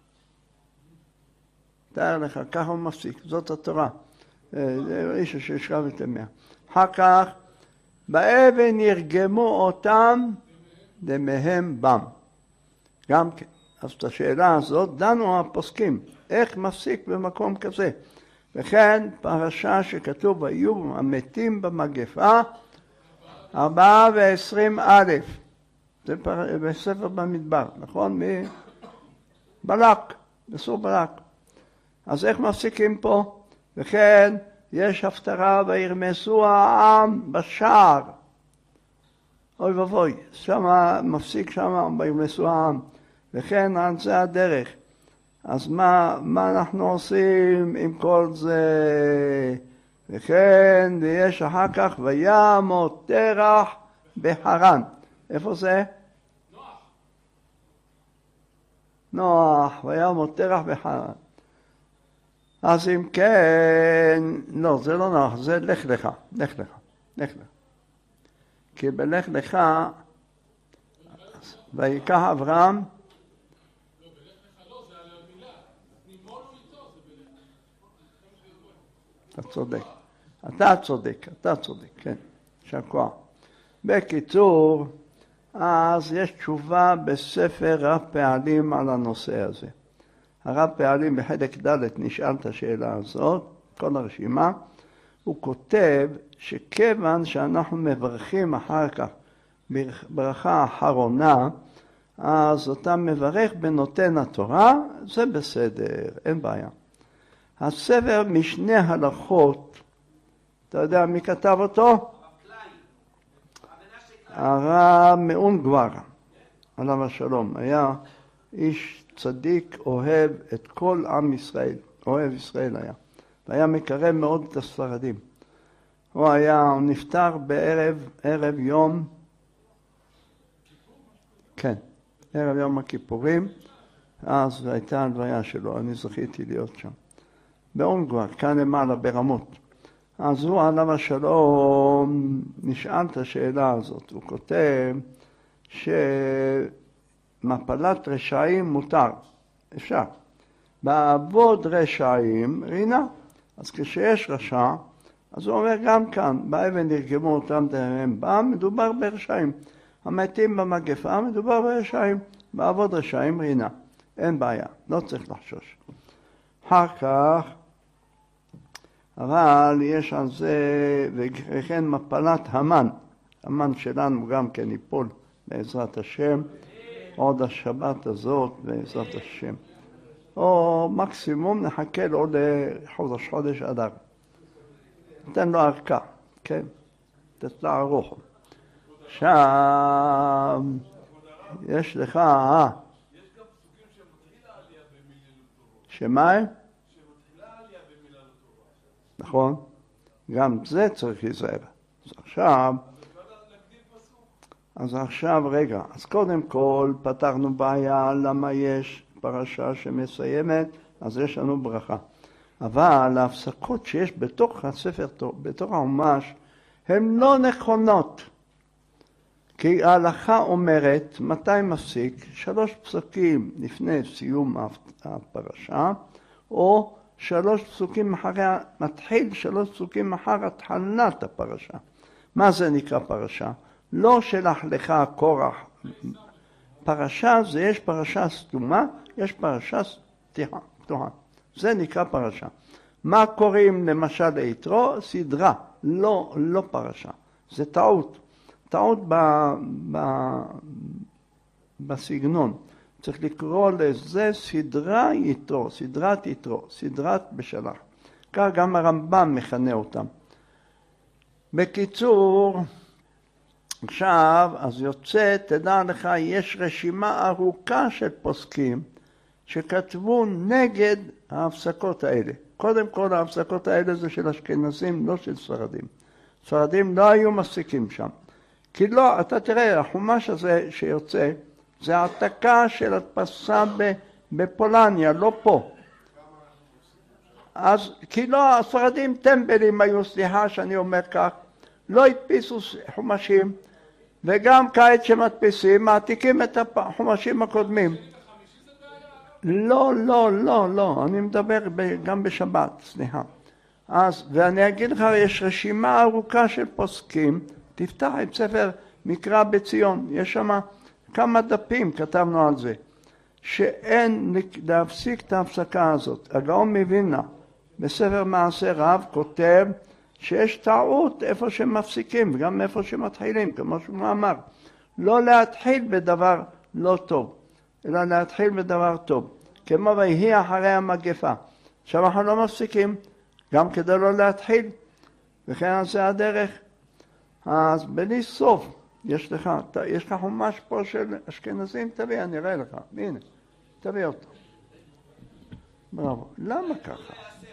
תאר לך, ככה הוא מפסיק, זאת התורה. איש אשר ישכב עם טמאה. אחר כך, באבן ירגמו אותם דמיהם בם. גם כן. אז את השאלה הזאת דנו הפוסקים, איך מפסיק במקום כזה. וכן פרשה שכתוב היו המתים במגפה 24 א', זה בספר במדבר, נכון? מבלק, בסור בלק. אז איך מפסיקים פה? וכן יש הפטרה וירמסו העם בשער. אוי ובוי, שמה מפסיק שמה וירמסו העם. וכן על זה הדרך. אז מה אנחנו עושים עם כל זה? וכן, ויש אחר כך וימות תרח בחרן. איפה זה? נוח, וימות תרח בחרן. אז אם כן, לא, זה לא נוח, זה לך לך, לך לך, לך לך. כי בלך לך, ויקח אברהם, אתה צודק, אתה צודק, כן, שקוע. בקיצור, אז יש תשובה בספר רב פעלים על הנושא הזה. הרב פעלים בחלק ד' נשאל את השאלה הזאת, כל הרשימה, הוא כותב שכיוון שאנחנו מברכים אחר כך ברכה אחרונה, אז אתה מברך בנותן התורה, זה בסדר, אין בעיה. הספר משנה הלכות, אתה יודע מי כתב אותו? הרב מאונגבר, עליו השלום, היה איש צדיק, אוהב את כל עם ישראל, אוהב ישראל היה, והיה מקרב מאוד את הספרדים. הוא נפטר ערב יום, כן, ערב יום הכיפורים, אז הייתה הלוויה שלו, אני זכיתי להיות שם. באונגבר, כאן למעלה ברמות. אז הוא עליו השלום נשאל את השאלה הזאת. הוא כותב שמפלת רשעים מותר, אפשר. בעבוד רשעים רינה, אז כשיש רשע, אז הוא אומר גם כאן, באבן ירגמו אותם דהיהם בה, מדובר ברשעים. המתים במגפה, מדובר ברשעים. בעבוד רשעים רינה. אין בעיה, לא צריך לחשוש. אחר כך, אבל יש על זה, וכן מפלת המן. המן שלנו גם כן ייפול בעזרת השם, עוד השבת הזאת בעזרת השם. או מקסימום נחכה לו לחודש אדר. נתן לו ארכה, כן? תתערוך. שם יש לך, שמה? נכון? גם זה צריך להיזהר. אז עכשיו, רגע, אז קודם כל פתרנו בעיה למה יש פרשה שמסיימת, אז יש לנו ברכה. אבל ההפסקות שיש בתוך הספר, בתוך החומש, הן לא נכונות. כי ההלכה אומרת, מתי מפסיק? 3 פסוקים לפני סיום הפרשה, או 3 פסוקים אחרי, מתחיל 3 פסוקים אחר התחלת הפרשה. מה זה נקרא פרשה? לא שלח לך קורח. פרשה זה, יש פרשה סתומה, יש פרשה פתוחה. זה נקרא פרשה. מה קוראים למשל ליתרו? סדרה, לא פרשה. זה טעות. טעות בסגנון. צריך לקרוא לזה סדרה יתרו, סדרת יתרו, סדרת בשלח. כך גם הרמב"ם מכנה אותם. בקיצור, עכשיו, אז יוצא, תדע לך, יש רשימה ארוכה של פוסקים שכתבו נגד ההפסקות האלה. קודם כל, ההפסקות האלה זה של אשכנזים, לא של ספרדים. ספרדים לא היו מפסיקים שם. כי לא, אתה תראה, החומש הזה שיוצא, זה העתקה של הדפסה בפולניה, לא פה. אז, כי לא, הספרדים טמבלים היו, סליחה שאני אומר כך, לא הדפיסו חומשים, וגם כעת שמדפיסים, מעתיקים את החומשים הקודמים. לא, אני מדבר גם בשבת, סליחה. אז, ואני אגיד לך, יש רשימה ארוכה של פוסקים, תפתח את ספר מקרא בציון, יש שם כמה דפים, כתבנו על זה, שאין להפסיק את ההפסקה הזאת. הגאון מווילנה, בספר מעשה רב, כותב שיש טעות איפה שמפסיקים, וגם איפה שמתחילים, כמו שהוא אמר. לא להתחיל בדבר לא טוב, אלא להתחיל בדבר טוב. כמו ויהי אחרי המגפה. עכשיו אנחנו לא מפסיקים, גם כדי לא להתחיל, וכן זה הדרך. אז בלי סוף, יש לך חומש פה של אשכנזים, תביא, אני אראה לך, הנה, תביא אותו. בראבו, למה ככה?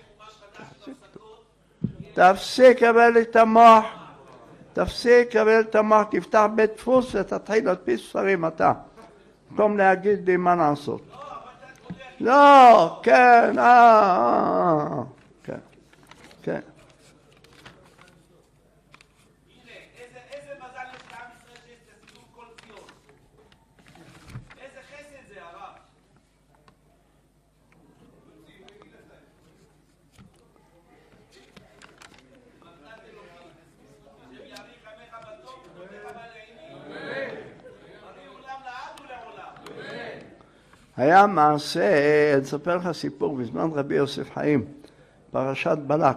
תפסיק לקבל את המוח, תפתח בית דפוס ותתחיל להדפיס ספרים אתה, במקום להגיד לי מה לעשות. לא, כן, כן. היה מעשה, אני אספר לך סיפור, בזמן רבי יוסף חיים, פרשת בלק.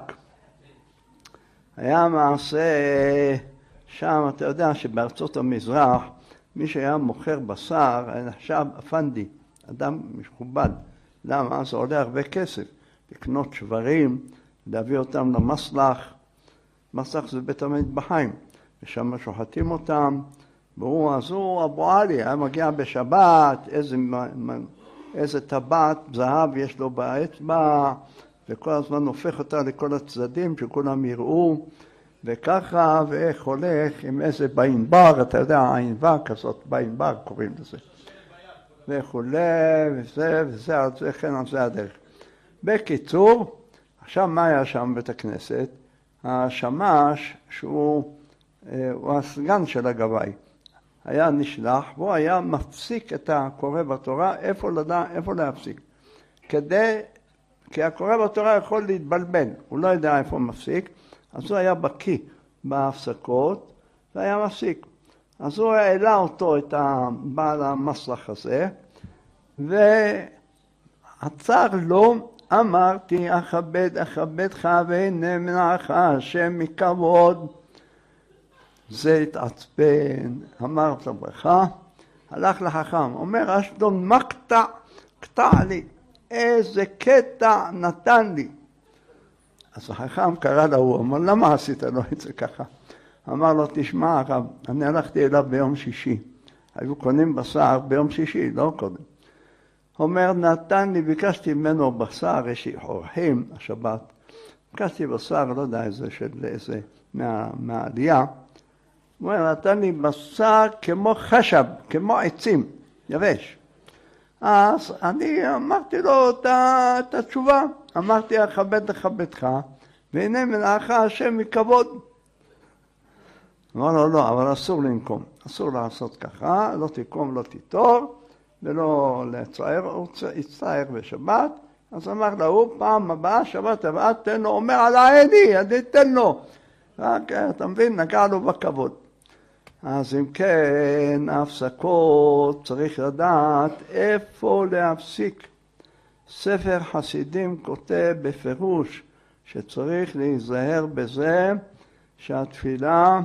היה מעשה שם, אתה יודע שבארצות המזרח, מי שהיה מוכר בשר, היה נחשב אפנדי, אדם מכובד. למה? זה עולה הרבה כסף, לקנות שברים, להביא אותם למסלח. מסלח זה בית המטבחיים, ושם שוחטים אותם. אז הוא אבו עלי, היה מגיע בשבת, איזה טבעת זהב יש לו באצבע, וכל הזמן הופך אותה לכל הצדדים שכולם יראו, וככה, ואיך הולך עם איזה בענבר, אתה יודע, ענבה כזאת, בענבר קוראים לזה. וכולי, וזה, כן, על זה הדרך. בקיצור, עכשיו מה היה שם בית הכנסת? השמש, שהוא הסגן של הגבאי. היה נשלח, והוא היה מפסיק את הקורא בתורה, איפה להפסיק. כדי כי הקורא בתורה יכול להתבלבל, הוא לא יודע איפה הוא מפסיק, אז הוא היה בקיא בהפסקות והיה מפסיק. אז הוא העלה אותו, את בעל המסלח הזה, ועצר לו, אמרתי אכבדך והנה מנעך השם מכבוד. זה התעצבן, אמר את הברכה, הלך לחכם, אומר אשדון מה קטע לי, איזה קטע נתן לי. אז החכם קרא לו, אמר למה עשית לו את זה ככה? אמר לו תשמע הרב, אני הלכתי אליו ביום שישי, היו קונים בשר ביום שישי, לא קודם. אומר נתן לי, ביקשתי ממנו בשר, יש לי אורחים השבת, ביקשתי בשר, לא יודע איזה מהעלייה, הוא אומר נתן לי בשר כמו חשב, כמו עצים, יבש. אז אני אמרתי לו את התשובה, אמרתי אכבדך והנה מנעך השם מכבוד. אמר לו לא, אבל אסור לנקום, אסור לעשות ככה, לא תקום, לא תיטור, ולא לצער, הוא יצטער בשבת. אז אמר לו, פעם הבאה, שבת הבאה, תן לו, אומר על העיני, אני אתן לו. רק, אתה מבין, נגע לו בכבוד. אז אם כן, ההפסקות צריך לדעת איפה להפסיק. ספר חסידים כותב בפירוש שצריך להיזהר בזה שהתפילה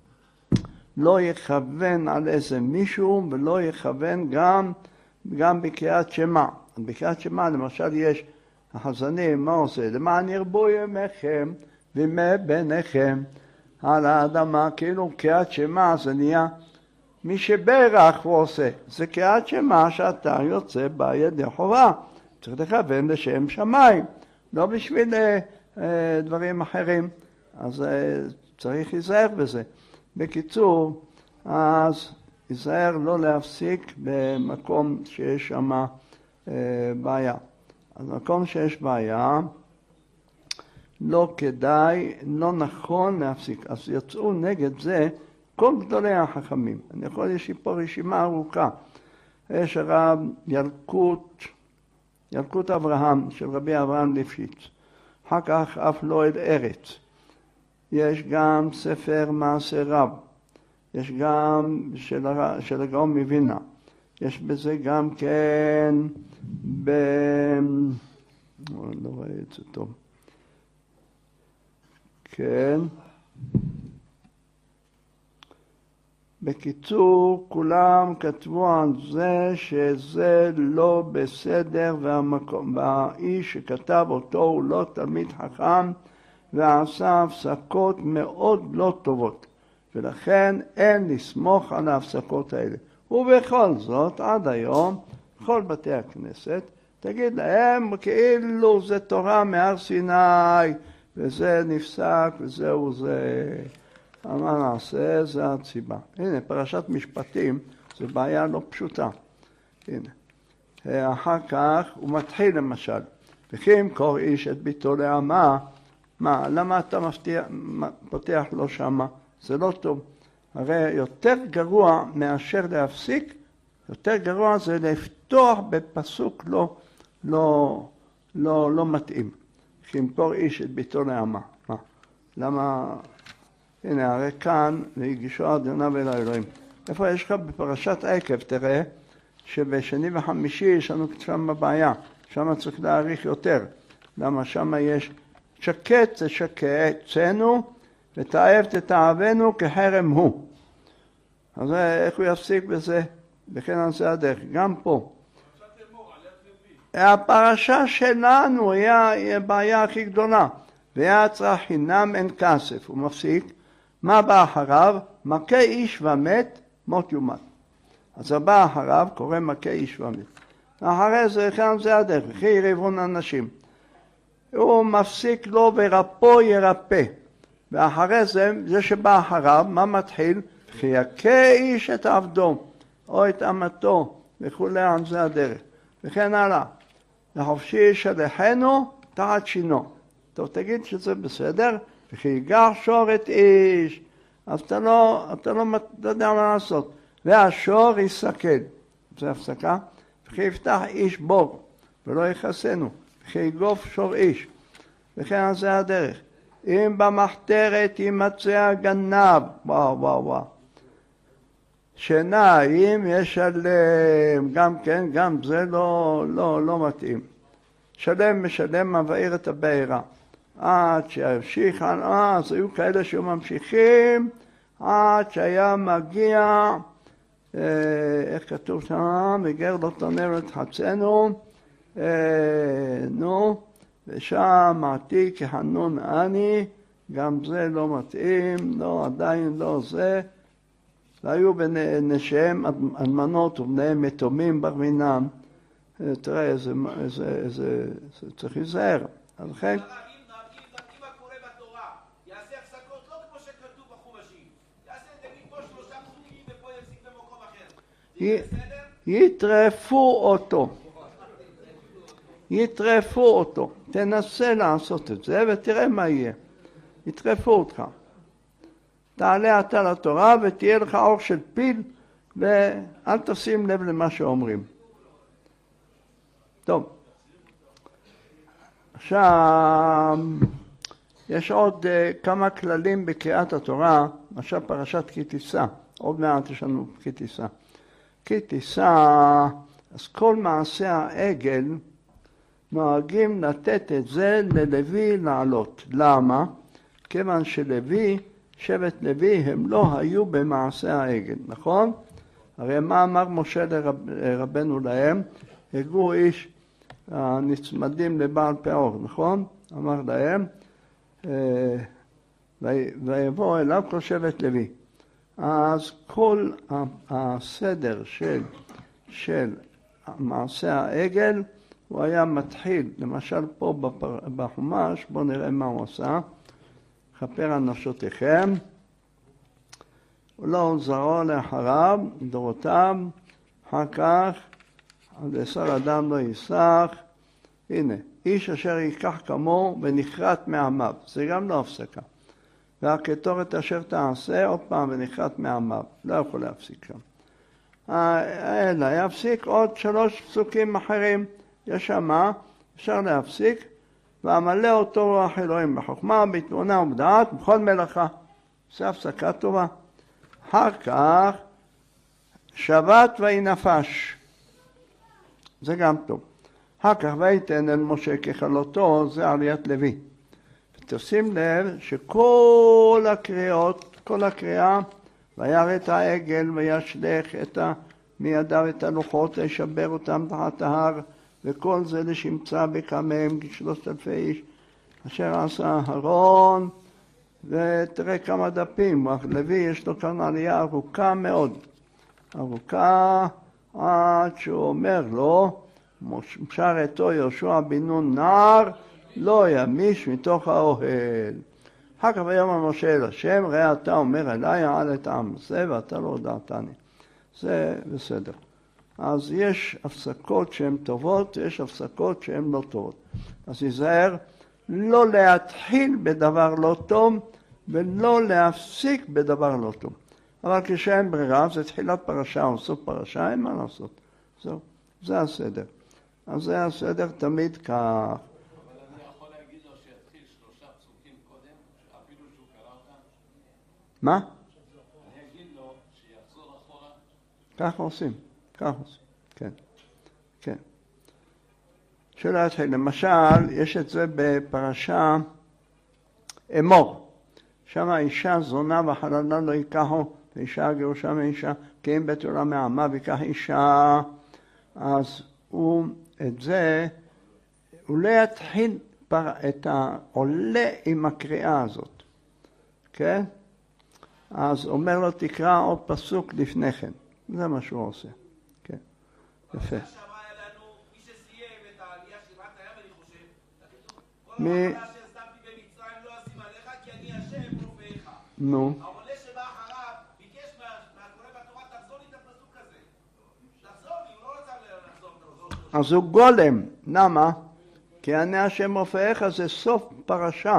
לא יכוון על איזה מישהו ולא יכוון גם בקריאת שמע. בקריאת שמע למשל יש החזנים, מה עושה? למען ירבו ימיכם וימי בניכם על האדמה, כאילו קריאת שמע זה נהיה מי שברך הוא עושה. זה קריאת שמע שאתה יוצא בידי חובה. צריך לכוון לשם שמיים, לא בשביל דברים אחרים. אז צריך להיזהר בזה. בקיצור, אז להיזהר לא להפסיק במקום שיש שם בעיה. אז במקום שיש בעיה, לא כדאי, לא נכון להפסיק. אז יצאו נגד זה כל גדולי החכמים. אני יכול, יש לי פה רשימה ארוכה. יש הרב ילקוט אברהם של רבי אברהם ליפשיץ. אחר כך אף לא אל ארץ. יש גם ספר מעשה רב. יש גם של הגאון מווילנה. יש בזה גם כן לא רואה את זה טוב. כן. בקיצור, כולם כתבו על זה שזה לא בסדר, והאיש שכתב אותו הוא לא תלמיד חכם, ועשה הפסקות מאוד לא טובות, ולכן אין לסמוך על ההפסקות האלה. ובכל זאת, עד היום, בכל בתי הכנסת, תגיד להם כאילו זה תורה מהר סיני, וזה נפסק וזהו זה. מה נעשה? זה הסיבה. הנה, פרשת משפטים, זו בעיה לא פשוטה. הנה. אחר כך הוא מתחיל למשל, וכי ימכור איש את ביתו לעמה, מה, למה אתה פותח לו שמה? זה לא טוב. הרי יותר גרוע מאשר להפסיק, יותר גרוע זה לפתוח בפסוק לא מתאים. וכי ימכור איש את ביתו לעמה. מה? למה? הנה, הרי כאן, והגישו עד יונה ואל האלוהים. איפה יש לך בפרשת עקב? תראה שבשני וחמישי יש לנו שם בעיה. שם צריך להאריך יותר. למה? שם יש שקט זה שקצנו, ותאהב תתאהבנו כחרם הוא. אז איך הוא יפסיק בזה? וכן על זה הדרך. גם פה. הפרשה שלנו היא הבעיה הכי גדולה. ויצרה חינם אין כסף. הוא מפסיק. מה בא אחריו? מכה איש ומת, מות יומת. אז הבא אחריו קורא מכה איש ומת. אחרי זה, כאן זה הדרך, וכי יריבון אנשים. הוא מפסיק לו ורפו ירפא. ואחרי זה, זה שבא אחריו, מה מתחיל? וכי יכה איש את עבדו, או את אמתו, וכולי על זה הדרך. וכן הלאה. לחופשי שלחנו, תחת שינו. טוב, תגיד שזה בסדר. וכי יגר שור את איש, אז אתה לא יודע מה לעשות. והשור יסקל, זה הפסקה. וכי יפתח איש בור, ולא יחסנו. וכי גוף שור איש, וכן על זה הדרך. אם במחתרת יימצא הגנב, וואו, שניים ישלם, גם כן, גם זה לא מתאים. שלם משלם מבאר את הבארה. עד שימשיך, אז היו כאלה שהיו ממשיכים, עד שהיה מגיע, איך כתוב שם, וגר לא תונר את חצנו, ושם מעתיק כחנון אני, גם זה לא מתאים, לא, עדיין לא זה. והיו בנשיהם אלמנות ובניהם יתומים בר מינם. תראה, איזה צריך להיזהר. אז לכן... אם הקורא בתורה יעשה הפסקות לא כמו שכתוב בחומשים, יעשה תגיד פה 3 פסוקים ופה יפסיק במקום אחר. זה בסדר? יטרפו אותו. תנסה לעשות את זה ותראה מה יהיה. יטרפו אותך. תעלה אתה לתורה ותהיה לך אור של פיל ואל תשים לב למה שאומרים. טוב. עכשיו, יש עוד כמה כללים בקריאת התורה, למשל פרשת כי תישא. עוד מעט יש לנו כי תישא. כי תישא, אז כל מעשה העגל נוהגים לתת את זה ללוי לעלות. למה? כיוון שלוי, שבט לוי, הם לא היו במעשה העגל, נכון? הרי מה אמר משה לרבנו להם? הגו איש הנצמדים לבעל פאור, נכון? אמר להם, ויבוא אליו כל שבט לוי. אז כל הסדר של מעשה העגל, הוא היה מתחיל, למשל פה בחומש, בואו נראה מה הוא עשה. כפר על נפשותיכם, ולא זרעו לאחריו, דורותיו, אחר כך, עד עשר אדם לא יסח. הנה, איש אשר ייקח כמוהו ונחרט מעמיו, זה גם לא הפסקה. והקטורת אשר תעשה, עוד פעם ונחרט מעמיו, לא יכול להפסיק שם. אלא יפסיק עוד 3 פסוקים אחרים, יש שמה, אפשר להפסיק, ועמלא אותו רוח אלוהים בחוכמה, בתבונה ובדעת, בכל מלאכה. זה הפסקה טובה. אחר כך, שבת וינפש. זה גם טוב. אחר כך, ויתן אל משה ככלותו, זה עליית לוי. ותשים לב שכל הקריאות, כל הקריאה, וירא את העגל וישלך מידיו את הלוחות, וישבר אותם תחת ההר, וכל זה לשמצה בקמיהם 3,000 איש, אשר עשה אהרון, ותראה כמה דפים, לוי יש לו כאן עלייה ארוכה מאוד, ארוכה, עד שהוא אומר לו, שר אתו יהושע בן נון נער, לא ימיש מתוך האוהל. אחר כך ויאמר משה אל השם, ראה אתה אומר אליי, העל את העם הזה, ואתה לא הודעתני. זה בסדר. אז יש הפסקות שהן טובות, יש הפסקות שהן לא טובות. אז ייזהר לא להתחיל בדבר לא טוב, ולא להפסיק בדבר לא טוב. אבל כשאין ברירה, זה תחילת פרשה או סוף פרשה, אין מה לעשות. זהו, זה הסדר. אז זה הסדר תמיד כך. אבל אני יכול להגיד לו שיתחיל 3 פסוקים קודם, אפילו שהוא קרא אותם? מה? אני אגיד לו שיחזור אחורה. כך עושים, כן, כן. שלא יתחיל, למשל, יש את זה בפרשה אמור. שם האישה זונה וחללה לא ייקחו, ואישה גירושה מאישה, כי אם בית עולה מעמה ויקח אישה, אז הוא את זה, הוא לא יתחיל את העולה עם הקריאה הזאת, כן? אז אומר לו תקרא עוד פסוק לפני כן, זה מה שהוא עושה, כן, יפה. עכשיו היה לנו מי שסיים את העלייה של בת הים, אני חושב, כל המחלה שהסתמתי במצרים לא אשים עליך, כי אני השם רופאיך. נו. העולה שבא אחריו ביקש מהקורא בתורה, תחזור לי את הפסוק הזה. תחזור לי, הוא לא רצה לחזור. אז הוא גולם, למה? כי אני השם רופאיך זה סוף פרשה.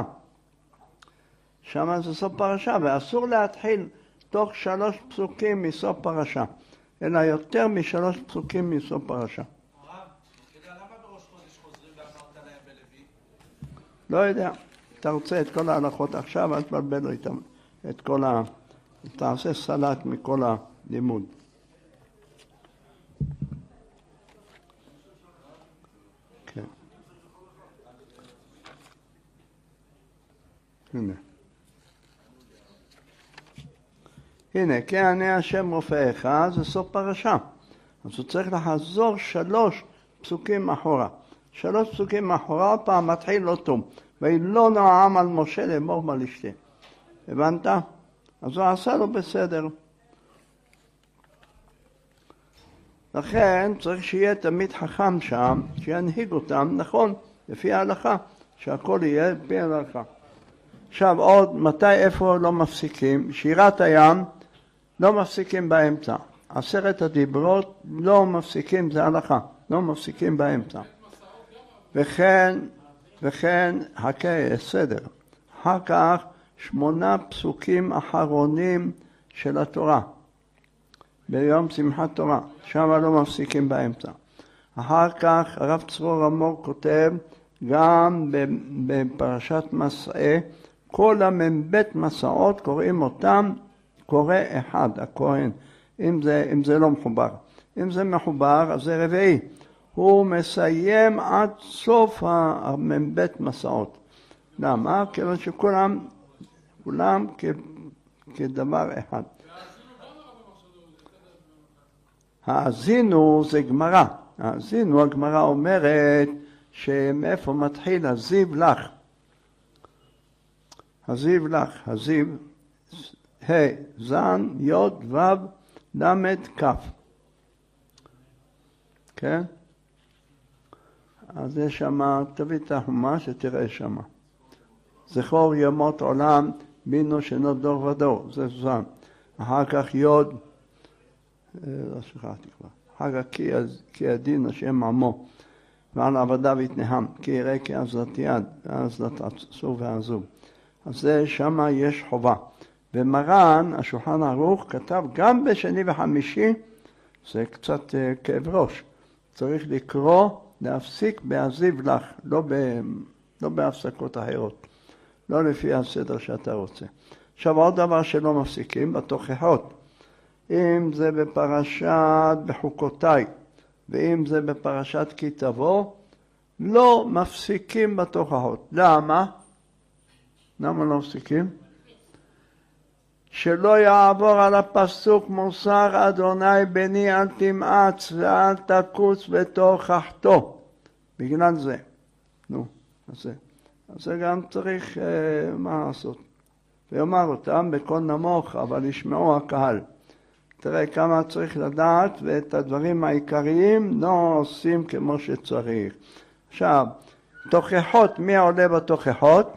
שם זה סוף פרשה, ואסור להתחיל תוך 3 פסוקים מסוף פרשה, אלא יותר מ3 פסוקים מסוף פרשה. הרב, אתה יודע למה בראש חודש חוזרים ואמרת להם לא יודע. אתה רוצה את כל ההלכות עכשיו, אז תבלבל איתם את כל תעשה סלט מכל הלימוד. כן. הנה, כי אני השם רופאיך, זה סוף פרשה. אז הוא צריך לחזור 3 פסוקים אחורה. 3 פסוקים אחורה, פעם מתחיל לא טוב. ולא נועם על משה לאמור בלשתה. הבנת? אז הוא עשה לו בסדר. לכן צריך שיהיה תמיד חכם שם, שינהיג אותם, נכון, לפי ההלכה, שהכל יהיה לפי ההלכה. עכשיו עוד, מתי, איפה לא מפסיקים? שירת הים לא מפסיקים באמצע. 10 הדיברות לא מפסיקים, זה הלכה, לא מפסיקים באמצע. וכן, סדר. אחר כך 8 פסוקים אחרונים של התורה. ביום שמחת תורה, שם לא מפסיקים באמצע. אחר כך הרב צרור אמור כותב גם בפרשת מסעי, כל המ"ב מסעות קוראים אותם קורא אחד, הכהן, אם זה לא מחובר. אם זה מחובר, אז זה רביעי. הוא מסיים עד סוף המ"ב מסעות. למה? כיוון שכולם כדבר אחד. האזינו זה גמרא. האזינו, הגמרא אומרת שמאיפה מתחיל הזיו לך. הזיו לך, הזיו, זן, יוד, וו, למד, כף. כן? אז יש שם, תביא את החומה שתראה שם. זכור ימות עולם, בינו שנות דור ודור, זה זן. אחר כך יוד, לא שכחתי כבר. אחר כך כי הדין השם עמו, ועל עבדיו יתנהם, כי יראה כי עזת יד, ועזת עצור ועזוב. אז זה שם יש חובה. ומרן, השולחן ערוך, כתב גם בשני וחמישי, זה קצת כאב ראש. צריך לקרוא, להפסיק בהזיו לך, לא בהפסקות אחרות. לא לפי הסדר שאתה רוצה. עכשיו עוד דבר שלא מפסיקים, בתוכחות. אם זה בפרשת בחוקותיי, ואם זה בפרשת כי תבוא, לא מפסיקים בתוכחות. למה? למה לא מפסיקים? שלא יעבור על הפסוק מוסר אדוני בני אל תמעץ ואל תקוץ בתוכחתו. בגלל זה. נו, אז זה גם צריך מה לעשות. ויאמר אותם בקול נמוך, אבל ישמעו הקהל. תראה כמה צריך לדעת, ואת הדברים העיקריים לא עושים כמו שצריך. עכשיו, תוכחות, מי עולה בתוכחות?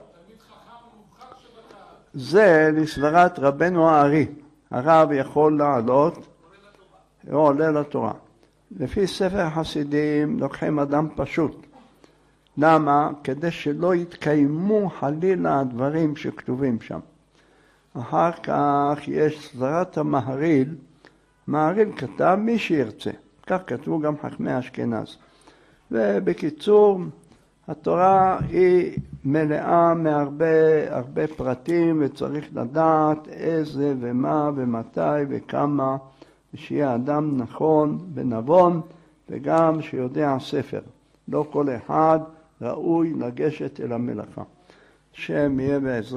זה לסברת רבנו הארי. הרב יכול לעלות, הוא עולה לתורה. לפי ספר חסידים לוקחים אדם פשוט. למה? כדי שלא יתקיימו חלילה הדברים שכתובים שם. אחר כך יש סברת המהריל. מהריל כתב מי שירצה. כך כתבו גם חכמי אשכנז. ובקיצור, התורה היא מלאה מהרבה פרטים, וצריך לדעת איזה ומה ומתי וכמה, שיהיה אדם נכון ונבון, וגם שיודע ספר. לא כל אחד ראוי לגשת אל המלאכה. שם יהיה בעזרת.